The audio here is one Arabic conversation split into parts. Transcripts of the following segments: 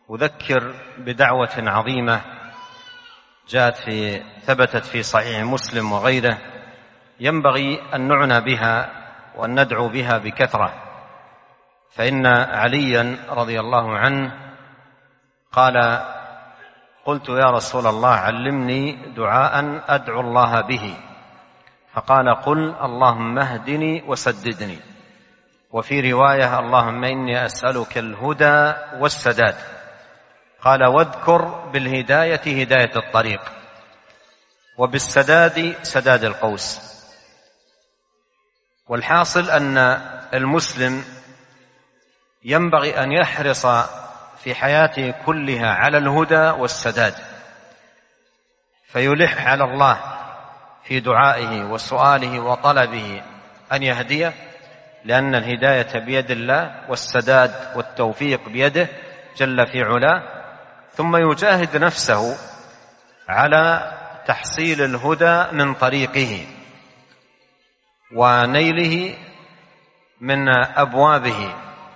أذكر بدعوة عظيمة ثبتت في صحيح مسلم وغيره، ينبغي أن نعنى بها وأن ندعو بها بكثرة. فإن عليا رضي الله عنه قال: قلت يا رسول الله علمني دعاء أدعو الله به، فقال: قل اللهم اهدني وسددني. وفي رواية: اللهم إني أسألك الهدى والسداد. قال: واذكر بالهداية هداية الطريق، وبالسداد سداد القوس. والحاصل أن المسلم ينبغي أن يحرص في حياته كلها على الهدى والسداد، فيلح على الله في دعائه وسؤاله وطلبه أن يهديه، لأن الهداية بيد الله والسداد والتوفيق بيده جل في علاه. ثم يجاهد نفسه على تحصيل الهدى من طريقه ونيله من أبوابه،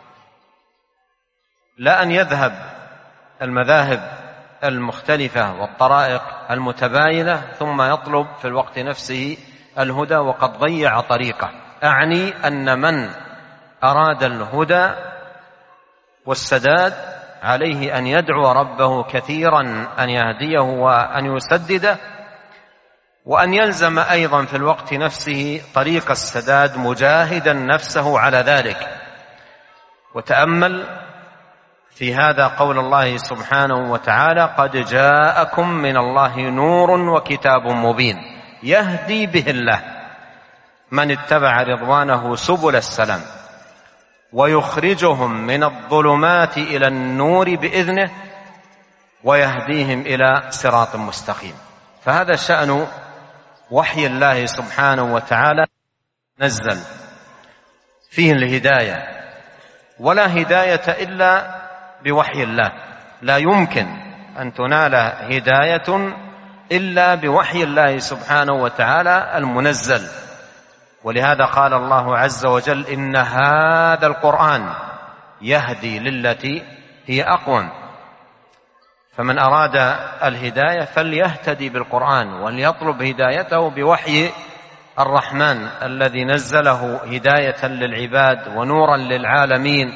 لا أن يذهب المذاهب المختلفة والطرائق المتباينة ثم يطلب في الوقت نفسه الهدى وقد ضيع طريقه. أعني أن من أراد الهدى والسداد عليه أن يدعو ربه كثيرا أن يهديه وأن يسدده، وأن يلزم أيضا في الوقت نفسه طريق السداد مجاهدا نفسه على ذلك. وتأمل في هذا قول الله سبحانه وتعالى: قد جاءكم من الله نور وكتاب مبين يهدي به الله من اتبع رضوانه سبل السلام ويخرجهم من الظلمات إلى النور بإذنه ويهديهم إلى صراط مستقيم. فهذا شأن وحي الله سبحانه وتعالى، نزل فيه الهداية، ولا هداية إلا بوحي الله. لا يمكن أن تنال هداية إلا بوحي الله سبحانه وتعالى المنزل. ولهذا قال الله عز وجل: إن هذا القرآن يهدي للتي هي أقوم. فمن أراد الهداية فليهتدي بالقرآن وليطلب هدايته بوحي الرحمن الذي نزله هداية للعباد ونورا للعالمين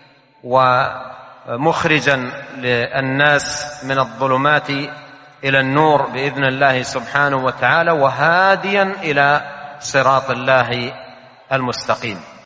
ومخرجا للناس من الظلمات إلى النور بإذن الله سبحانه وتعالى، وهاديا إلى صراط الله المستقيم.